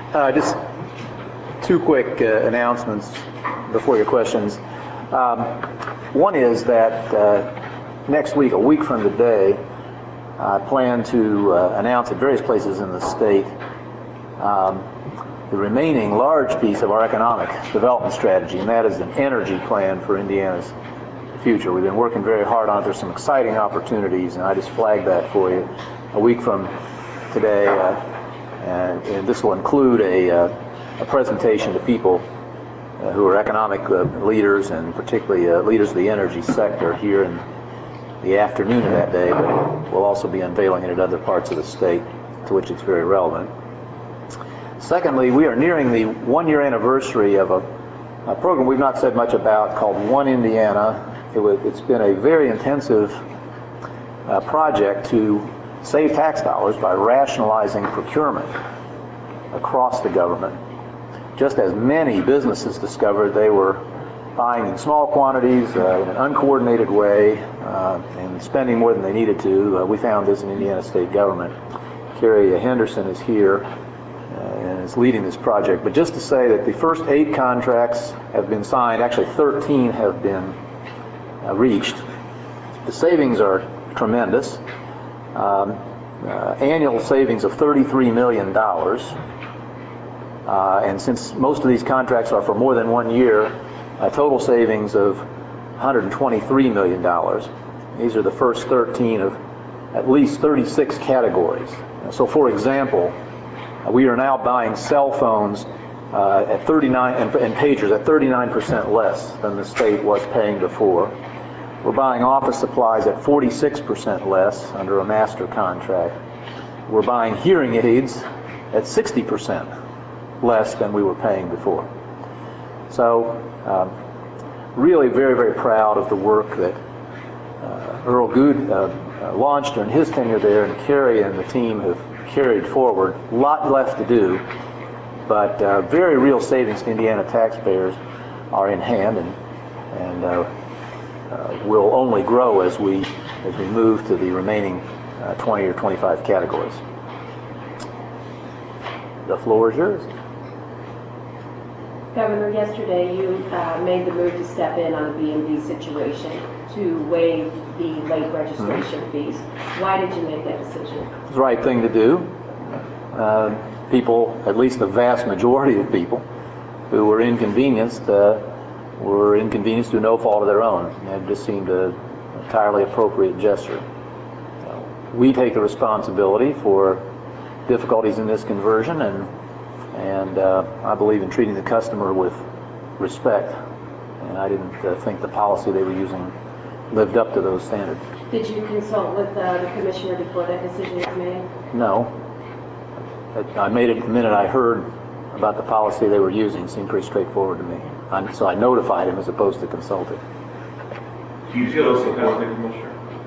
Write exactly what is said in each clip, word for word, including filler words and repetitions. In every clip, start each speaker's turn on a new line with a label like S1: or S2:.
S1: Uh, just two quick uh, announcements before your questions. Um, one is that uh, next week, a week from today, I plan to uh, announce at various places in the state um, the remaining large piece of our economic development strategy, and that is an energy plan for Indiana's future. We've been working very hard on it. There's some exciting opportunities, and I just flagged that for you. A week from today, uh, and, and this will include a, uh, a presentation to people uh, who are economic uh, leaders, and particularly uh, leaders of the energy sector here in the afternoon of that day, but we'll also be unveiling it at other parts of the state to which it's very relevant. Secondly, we are nearing the one-year anniversary of a, a program we've not said much about called One Indiana. It was, it's been a very intensive uh, project to save tax dollars by rationalizing procurement across the government. Just as many businesses discovered they were buying in small quantities uh, in an uncoordinated way uh, and spending more than they needed to, uh, we found this in Indiana state government. Kerry Henderson is here uh, and is leading this project. But just to say that the first eight contracts have been signed, actually thirteen have been uh, reached. The savings are tremendous. Um, uh, annual savings of thirty-three million dollars. Uh, and since most of these contracts are for more than one year, a total savings of one hundred twenty-three million dollars. These are the first thirteen of at least thirty-six categories. So, for example, uh, we are now buying cell phones uh, at thirty-nine and, and pagers at thirty-nine percent less than the state was paying before. We're buying office supplies at forty-six percent less under a master contract. We're buying hearing aids at sixty percent less than we were paying before. So, um, really very, very proud of the work that uh, Earl Good uh, uh, launched during his tenure there, and Kerry and the team have carried forward. A lot left to do, but uh, very real savings to Indiana taxpayers are in hand, and, and uh, uh, will only grow as we as we move to the remaining uh, twenty or twenty-five categories. The floor is yours.
S2: Governor, yesterday you uh, made the move to step in on the B and B situation to waive the late registration mm-hmm. fees. Why did you make that decision?
S1: It's the right thing to do. Uh, people, at least the vast majority of people who were inconvenienced, uh, were inconvenienced through no fault of their own. And it just seemed an entirely appropriate gesture. So we take the responsibility for difficulties in this conversion, and and uh, I believe in treating the customer with respect. And I didn't uh, think the policy they were using lived up to those standards.
S2: Did you consult with uh, the commissioner before that decision was made?
S1: No. I made it the minute I heard about the policy they were using. It seemed pretty straightforward to me. I, so I notified him as opposed to consulting.
S3: Do you feel the support of the commissioner?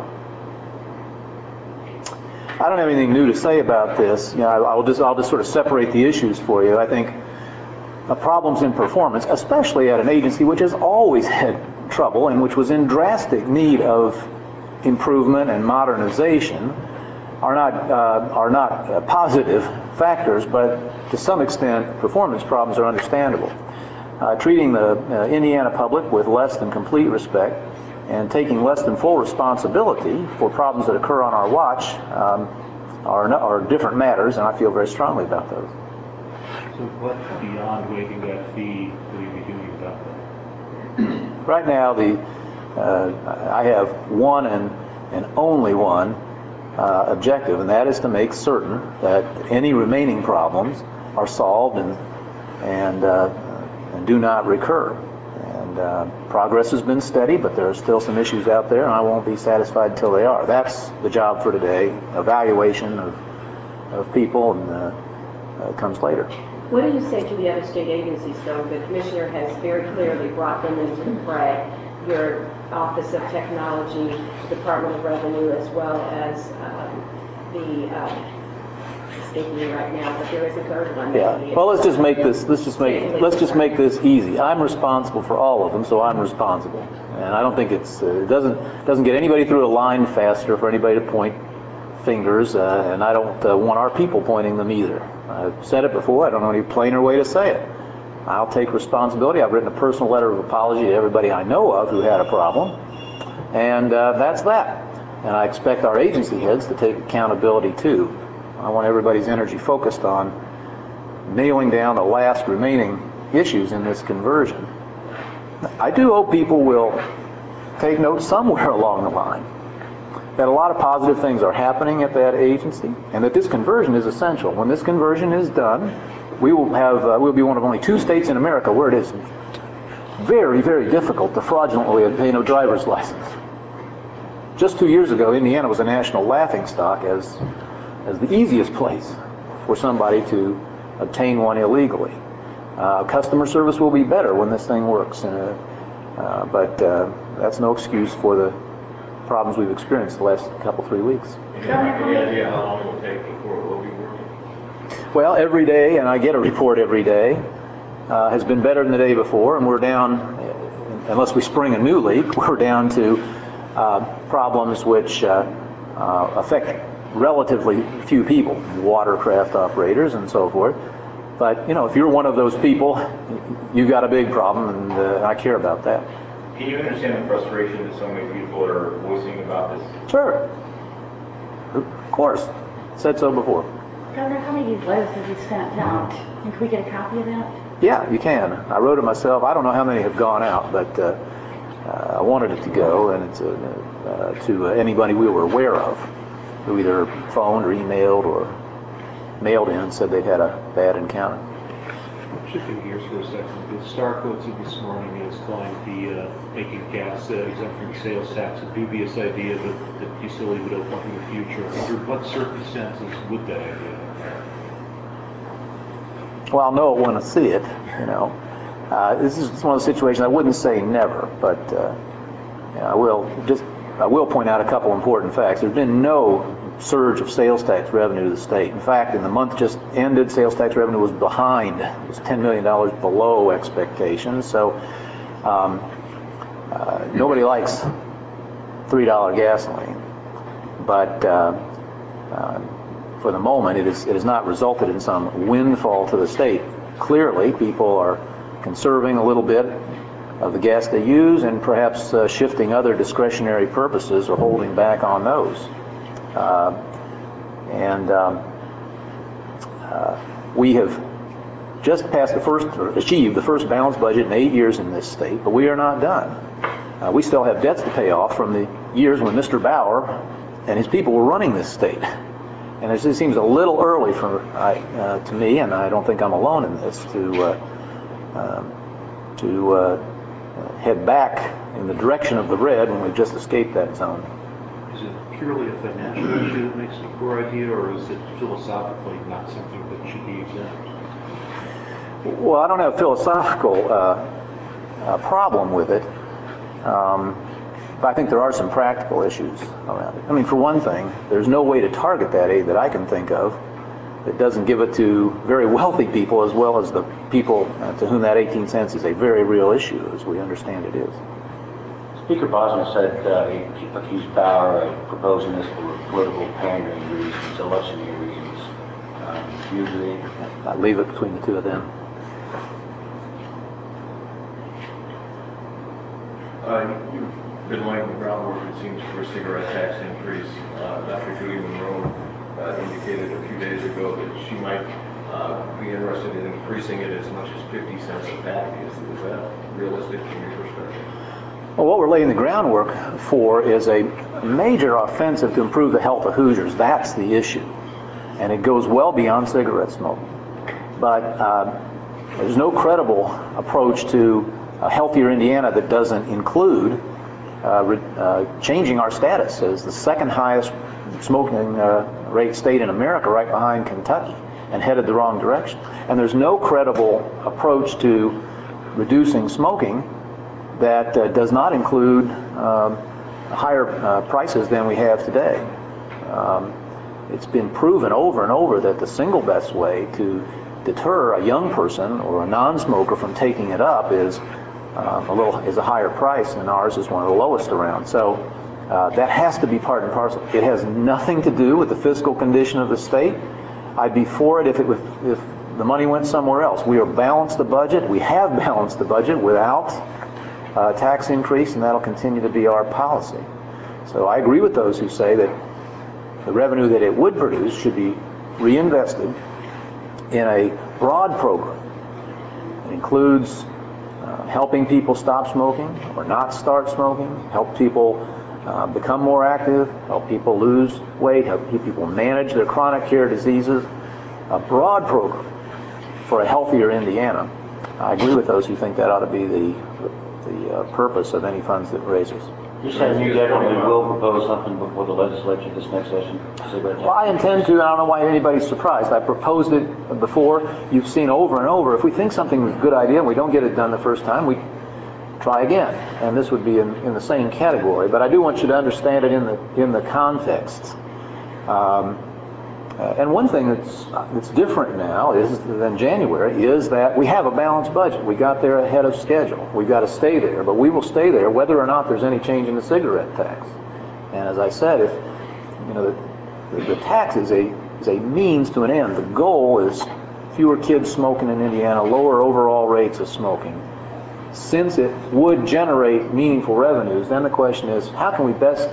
S1: I don't have anything new to say about this. You know, I, I'll just I'll just sort of separate the issues for you. I think the problems in performance, especially at an agency which has always had trouble and which was in drastic need of improvement and modernization, are not uh, are not uh, positive factors, but to some extent, performance problems are understandable. Uh, treating the uh, Indiana public with less than complete respect and taking less than full responsibility for problems that occur on our watch um, are, are different matters, and I feel very strongly about those.
S4: So what beyond waiving that fee will you be doing about that?
S1: Right now, the uh, I have one and, and only one uh, objective, and that is to make certain that any remaining problems are solved and, and, uh, and do not recur. And uh, progress has been steady, but there are still some issues out there, and I won't be satisfied until they are. That's the job for today. Evaluation of, of people and, uh, uh, comes later.
S2: What do you say to the other state agencies, though? The commissioner has very clearly brought them into the fray. Your Office of Technology, Department of Revenue, as well as um, the uh, escaping me right now, but there is a third one.
S1: Yeah. Well, let's just make this. Let's just make. Let's just make this easy. I'm responsible for all of them, so I'm responsible. And I don't think it's. Uh, it doesn't doesn't get anybody through a line faster for anybody to point fingers, uh, and I don't uh, want our people pointing them either. I've said it before. I don't know any plainer way to say it. I'll take responsibility. I've written a personal letter of apology to everybody I know of who had a problem, and uh, that's that. And I expect our agency heads to take accountability too. I want everybody's energy focused on nailing down the last remaining issues in this conversion. I do hope people will take note somewhere along the line that a lot of positive things are happening at that agency, and that this conversion is essential. When this conversion is done, we will have uh, we'll be one of only two states in America where it is very, very difficult to fraudulently obtain a driver's license. Just two years ago, Indiana was a national laughingstock as as the easiest place for somebody to obtain one illegally. Uh, customer service will be better when this thing works, uh, uh, but uh, that's no excuse for the problems we've experienced the last couple, three weeks.
S3: Any idea how long it will take before it will be working?
S1: Well, every day, and I get a report every day, uh, has been better than the day before, and we're down, unless we spring a new leak, we're down to uh, problems which uh, uh, affect relatively few people, watercraft operators and so forth. But, you know, if you're one of those people, you've got a big problem, and uh, I care about that.
S3: Can you understand the frustration that so many people are voicing about this?
S1: Sure. Of course. Said so before.
S5: Governor, how many of these letters have you sent out? And can we get a copy of that?
S1: Yeah, you can. I wrote it myself. I don't know how many have gone out, but uh, uh, I wanted it to go, and it's uh, uh, to uh, anybody we were aware of who either phoned or emailed or mailed in and said they'd had a bad encounter.
S4: Shifting gears for a second, the Star quoted this morning as calling the uh, making gas uh, exempt from sales tax a dubious idea that the utility would open up in the future. Under what circumstances would that idea?
S1: Well, I'll know it when I see it, you know. Uh, this is one of the situations I wouldn't say never, but uh, yeah, I will just I will point out a couple important facts. There's been no surge of sales tax revenue to the state. In fact, in the month just ended, sales tax revenue was behind. It was ten million dollars below expectations. So um, uh, nobody likes three dollar gasoline. But uh, uh, for the moment, it, is, it has not resulted in some windfall to the state. Clearly, people are conserving a little bit of the gas they use and perhaps uh, shifting other discretionary purposes or holding back on those. Uh, and um, uh, we have just passed the first, or achieved the first balanced budget in eight years in this state, but we are not done. Uh, we still have debts to pay off from the years when Mister Bauer and his people were running this state. And it just seems a little early for uh, to me, and I don't think I'm alone in this, to uh, um, to uh, head back in the direction of the red when we've just escaped that zone.
S4: Is it purely a financial issue that makes it a poor idea, or is it philosophically not something that should be exempt?
S1: Well, I don't have a philosophical uh, uh, problem with it, um, but I think there are some practical issues around it. I mean, for one thing, there's no way to target that aid that I can think of that doesn't give it to very wealthy people as well as the people uh, to whom that eighteen cents is a very real issue, as we understand it is.
S6: Speaker Bosma said uh, he accused Bauer of proposing this for political pandering reasons, electioneering reasons. Um, usually,
S1: I leave it between the two of them.
S3: Uh, you've been laying the groundwork, it seems, for a cigarette tax increase. Uh, Doctor Judy Monroe uh, indicated a few days ago that she might uh, be interested in increasing it as much as fifty cents a pack. Is, is that realistic from your perspective?
S1: Well, what we're laying the groundwork for is a major offensive to improve the health of Hoosiers. That's the issue. And it goes well beyond cigarette smoke. But uh, there's no credible approach to a healthier Indiana that doesn't include uh, re- uh, changing our status as the second highest smoking uh, rate state in America, right behind Kentucky, and headed the wrong direction. And there's no credible approach to reducing smoking that uh, does not include um, higher uh, prices than we have today. Um, it's been proven over and over that the single best way to deter a young person or a non-smoker from taking it up is um, a little is a higher price, and ours is one of the lowest around. So uh, that has to be part and parcel. It has nothing to do with the fiscal condition of the state. I'd be for it if it was, if the money went somewhere else. We are balanced the budget. We have balanced the budget without uh, tax increase, and that'll continue to be our policy. So I agree with those who say that the revenue that it would produce should be reinvested in a broad program. It includes uh, helping people stop smoking or not start smoking, help people uh, become more active, help people lose weight, help people manage their chronic care diseases. A broad program for a healthier Indiana. I agree with those who think that ought to be the the uh, purpose of any funds that raises.
S6: You said you gentlemen will propose something before the legislature this next session?
S1: Well, I intend to. I don't know why anybody's surprised. I proposed it before. You've seen over and over. If we think something is a good idea and we don't get it done the first time, we try again. And this would be in, in the same category. But I do want you to understand it in the in the context. Um, Uh, and one thing that's that's different now is than January is that we have a balanced budget. We got there ahead of schedule. We've got to stay there, but we will stay there whether or not there's any change in the cigarette tax. And as I said, if you know the, the tax is a is a means to an end. The goal is fewer kids smoking in Indiana, lower overall rates of smoking. Since it would generate meaningful revenues, then the question is how can we best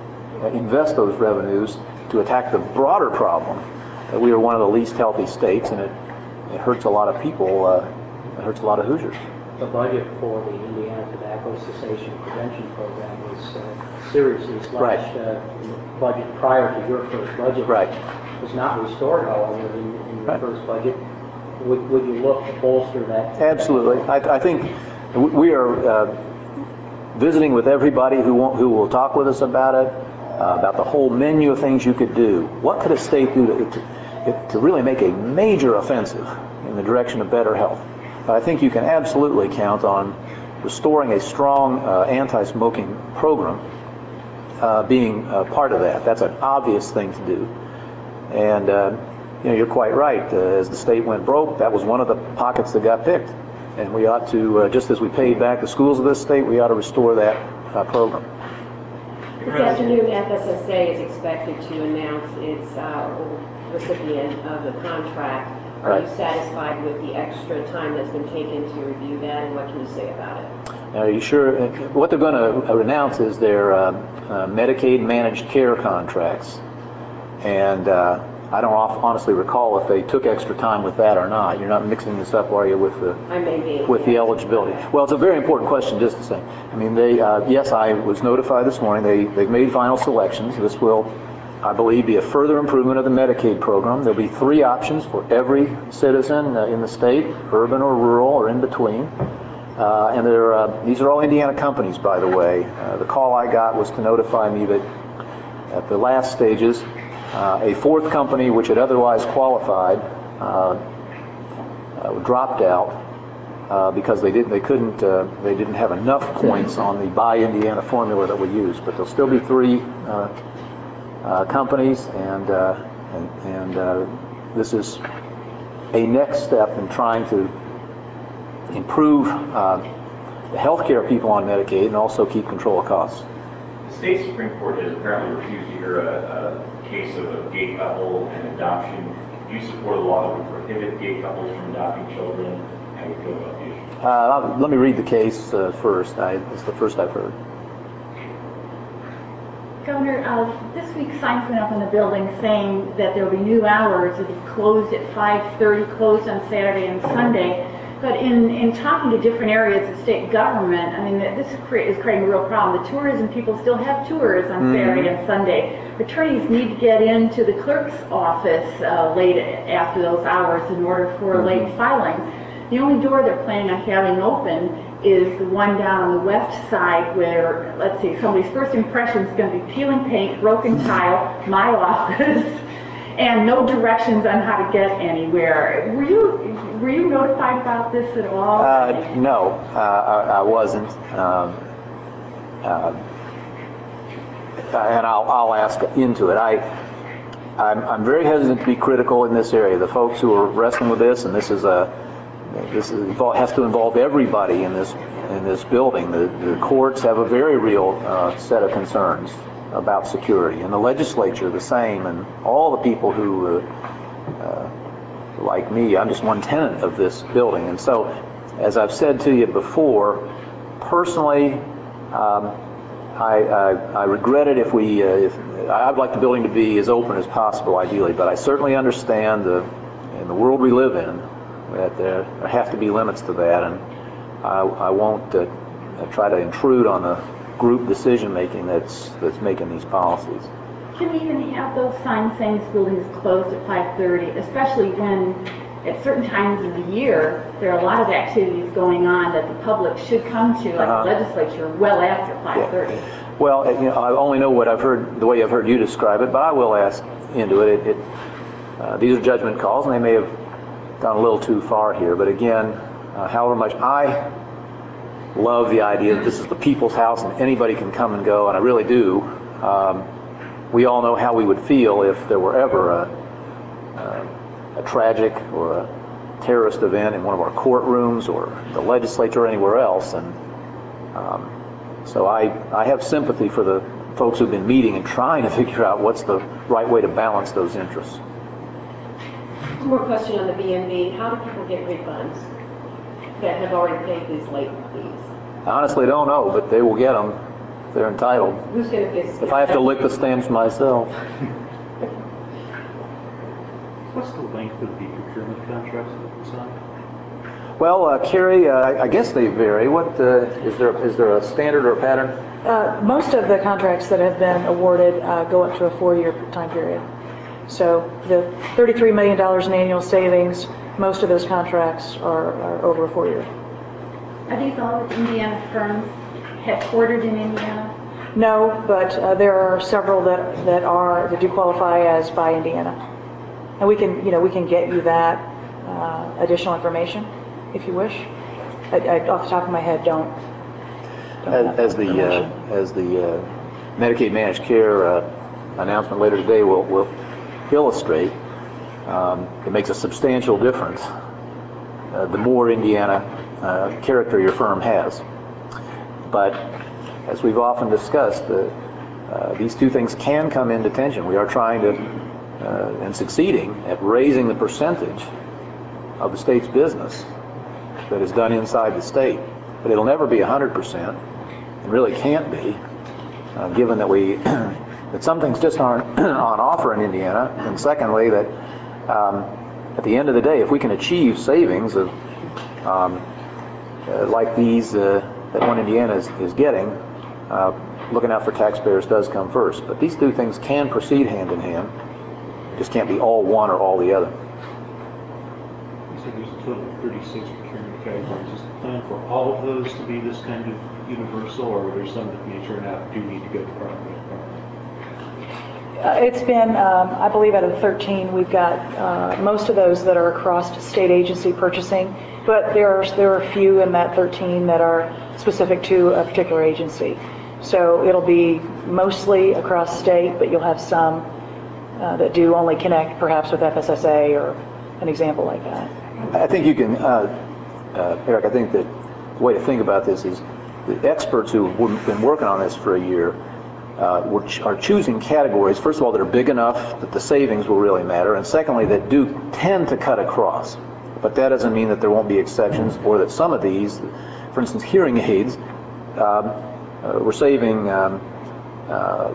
S1: invest those revenues to attack the broader problem that we are one of the least healthy states, and it, it hurts a lot of people. Uh, it hurts a lot of Hoosiers.
S7: The budget for the Indiana Tobacco Cessation Prevention Program was uh, seriously slashed.
S1: Right.
S7: Uh, the budget prior to your first budget
S1: Right.
S7: was not restored, however, in, in your
S1: Right.
S7: first budget. Would, would you look to bolster that?
S1: Absolutely. I, I think we are uh, visiting with everybody who, won't, who will talk with us about it. Uh, about the whole menu of things you could do. What could a state do to, to, to really make a major offensive in the direction of better health? I think you can absolutely count on restoring a strong uh, anti-smoking program uh, being uh, part of that. That's an obvious thing to do. And uh, you know, you're quite right. Uh, as the state went broke, that was one of the pockets that got picked. And we ought to, uh, just as we paid back the schools of this state, we ought to restore that uh, program.
S2: This afternoon, F S S A is expected to announce its uh, recipient of the contract. Are
S1: Right.
S2: you satisfied with the extra time that's been taken to review that, and what can you say about it?
S1: Are you sure? What they're going to announce is their uh, uh, Medicaid managed care contracts. And uh, I don't honestly recall if they took extra time with that or not. You're not mixing this up, are you, with the
S2: I may be.
S1: with the
S2: yes.
S1: eligibility? Well, it's a very important question, just to say. I mean, they uh, yes, I was notified this morning. They they've made final selections. This will, I believe, be a further improvement of the Medicaid program. There'll be three options for every citizen uh, in the state, urban or rural or in between. Uh, and they're, uh, these are all Indiana companies, by the way. Uh, the call I got was to notify me that at the last stages, uh, a fourth company, which had otherwise qualified, uh, uh, dropped out uh, because they didn't, they couldn't, uh, they didn't have enough points on the Buy Indiana formula that we use. But there'll still be three uh, uh, companies, and uh, and, and uh, this is a next step in trying to improve uh, the health care of people on Medicaid and also keep control of costs.
S8: The state Supreme Court has apparently refused to hear a, a case of a gay couple and adoption. Do you support a law that would prohibit gay couples from adopting children? How do you feel about the issue?
S1: Uh, let me read the case uh, first. I, it's the first I've heard.
S5: Governor, uh, this week signs went up in the building saying that there will be new hours. It'll be closed at five thirty, closed on Saturday and Sunday. But in, in talking to different areas of state government, I mean, this is, cre- is creating a real problem. The tourism people still have tours on mm-hmm. Saturday and Sunday. Attorneys need to get into the clerk's office uh, late after those hours in order for mm-hmm. late filings. The only door they're planning on having open is the one down on the west side where, let's see, somebody's first impression is going to be peeling paint, broken tile, my office, and no directions on how to get anywhere. Were you were you notified about this at all?
S1: Uh, no, uh, I, I wasn't. Um, uh, and I'll, I'll ask into it. I, I'm, I'm very hesitant to be critical in this area. The folks who are wrestling with this, and this is a this is, has to involve everybody in this in this building. The, the courts have a very real uh, set of concerns about security, and the legislature the same, and all the people who uh, uh, like me, I'm just one tenant of this building. And so, as I've said to you before, personally, um, I, I, I regret it if we, uh, if, I'd like the building to be as open as possible, ideally, but I certainly understand the, in the world we live in, that there, there have to be limits to that, and I, I won't uh, try to intrude on the group decision-making that's, that's making these policies.
S5: Can we even have those signs saying this building is closed at five thirty, especially when at certain times of the year there are a lot of activities going on that the public should come to, like
S1: Uh-huh.
S5: the legislature, well after five thirty?
S1: Yeah. Well, you know, I only know what I've heard, the way I've heard you describe it, but I will ask into it. It, it uh, these are judgment calls, and they may have gone a little too far here. But again, uh, however much I love the idea that this is the people's house and anybody can come and go, and I really do. Um, we all know how we would feel if there were ever a, a, a tragic or a terrorist event in one of our courtrooms or the legislature or anywhere else, and um, so I, I have sympathy for the folks who've been meeting and trying to figure out what's the right way to balance those interests.
S2: One more question on the B and B. How do people get refunds that have already paid these late fees?
S1: I honestly don't know, but they will get them. They're entitled.
S2: Who's going to get?
S1: If I have to lick the stamps myself.
S4: What's the length of the procurement contracts that you sign?
S1: Well, uh, Carrie, uh, I, I guess they vary. What uh, is there? Is there a standard or a pattern?
S9: Uh, most of the contracts that have been awarded uh, go up to a four-year time period. So the thirty-three million dollars in annual savings, most of those contracts are, are over a four-year.
S5: Are these all with Indiana firms headquartered in Indiana?
S9: No, but uh, there are several that, that are that do qualify as by Indiana, and we can you know we can get you that uh, additional information if you wish. I, I, off the top of my head, don't. don't have
S1: As, as
S9: that
S1: the uh,
S9: information.
S1: as the uh, Medicaid managed care uh, announcement later today will will illustrate, um, it makes a substantial difference. Uh, the more Indiana uh, character your firm has, but as we've often discussed, uh, uh, these two things can come into tension. We are trying to uh, and succeeding at raising the percentage of the state's business that is done inside the state, but it'll never be one hundred percent. It really can't be, uh, given that we that some things just aren't on offer in Indiana, and secondly that um, at the end of the day, if we can achieve savings of um, uh, like these uh, that one Indiana is, is getting, uh, looking out for taxpayers does come first. But these two things can proceed hand in hand. It just can't be all one or all the other.
S4: You said there's a total of thirty-six procurement categories. Is the plan for all of those to be this kind of universal, or are there some that may turn out do need to go department by department?
S9: Uh, It's been, um, I believe out of the thirteen, we've got uh, most of those that are across state agency purchasing, but there are, there are a few in that thirteen that are specific to a particular agency. So it'll be mostly across state, but you'll have some uh, that do only connect perhaps with F S S A or an example like that.
S1: I think you can, uh, uh, Eric, I think that the way to think about this is the experts who have been working on this for a year uh, were ch- are choosing categories, first of all, that are big enough that the savings will really matter, and secondly, that do tend to cut across. But that doesn't mean that there won't be exceptions, or that some of these, for instance, hearing aids, um, uh, we're saving um, uh,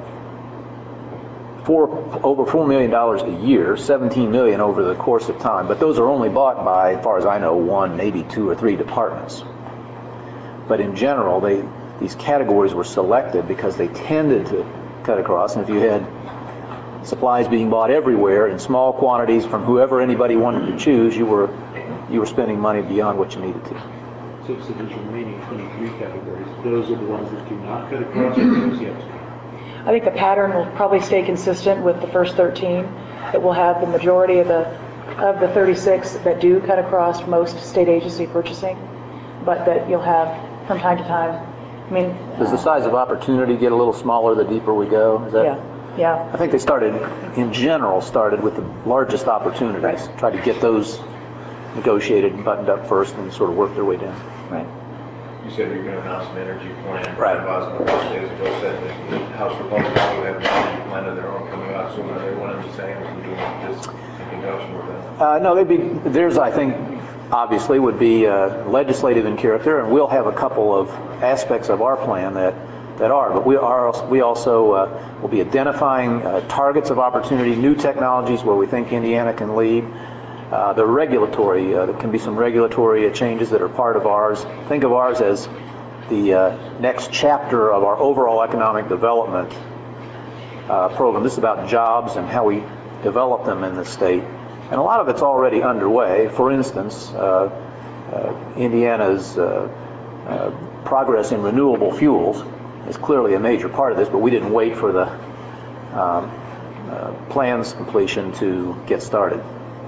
S1: four, over four million dollars a year, seventeen million dollars over the course of time. But those are only bought by, as far as I know, one, maybe two or three departments. But in general, they these categories were selected because they tended to cut across. And if you had supplies being bought everywhere in small quantities from whoever anybody wanted to choose, you were you were spending money beyond what you needed to.
S4: So, so there's remaining twenty-three categories. Those are the ones that do not cut across, or those yet to come?
S9: I think the pattern will probably stay consistent with the first thirteen. It will have the majority of the of the thirty-six that do cut across most state agency purchasing, but that you'll have from time to time. I mean,
S1: Does the size of opportunity get a little smaller the deeper we go? Is that?
S9: Yeah, yeah.
S1: I think they started, in general, started with the largest opportunities.
S9: Right.
S1: Tried to get those negotiated and buttoned up first, and sort of work their way down.
S9: Right.
S3: You said you're going to announce an energy plan.
S1: Right.
S3: Bosma a couple days ago said that the House Republicans will have an energy plan of their own coming out soon. Are they one and the same? Are we doing this in conjunction with that?
S1: Uh, no, they'd be, theirs, I think, obviously would be uh, legislative in character, and we'll have a couple of aspects of our plan that, that are. But we are we also uh, will be identifying uh, targets of opportunity, new technologies where we think Indiana can lead. Uh, the regulatory, uh, there can be some regulatory changes that are part of ours. Think of ours as the uh, next chapter of our overall economic development uh, program. This is about jobs and how we develop them in the state. And a lot of it's already underway. For instance, uh, uh, Indiana's uh, uh, progress in renewable fuels is clearly a major part of this, but we didn't wait for the um, uh, plan's completion to get started.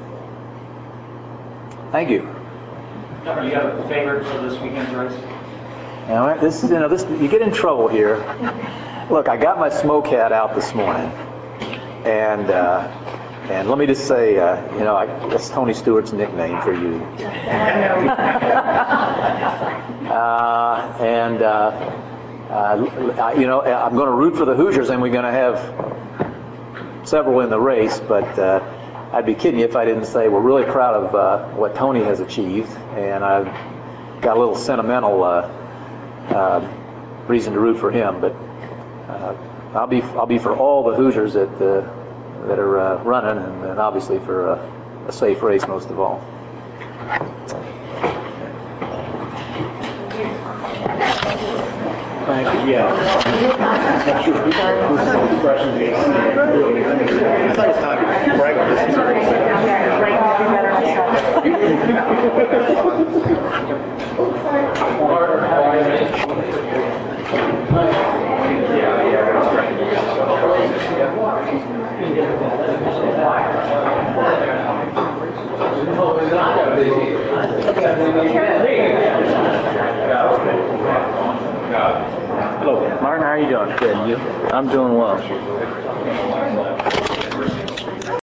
S1: Thank you.
S10: Governor, you have a favorite for this weekend's race?
S1: All right, this is, you know, this, you get in trouble here. Look, I got my smoke hat out this morning, and uh, and let me just say, uh, you know, I, that's Tony Stewart's nickname for you. uh, and uh, uh, you know, I'm going to root for the Hoosiers, and we're going to have several in the race, but uh, I'd be kidding you if I didn't say we're really proud of uh, what Tony has achieved, and I've got a little sentimental uh, uh, reason to root for him. But uh, I'll be I'll be for all the Hoosiers that uh, that are uh, running, and, and obviously for uh, a safe race most of all. Thank you. Yeah. Hello, Martin. How are you doing? Good. You? I'm doing well.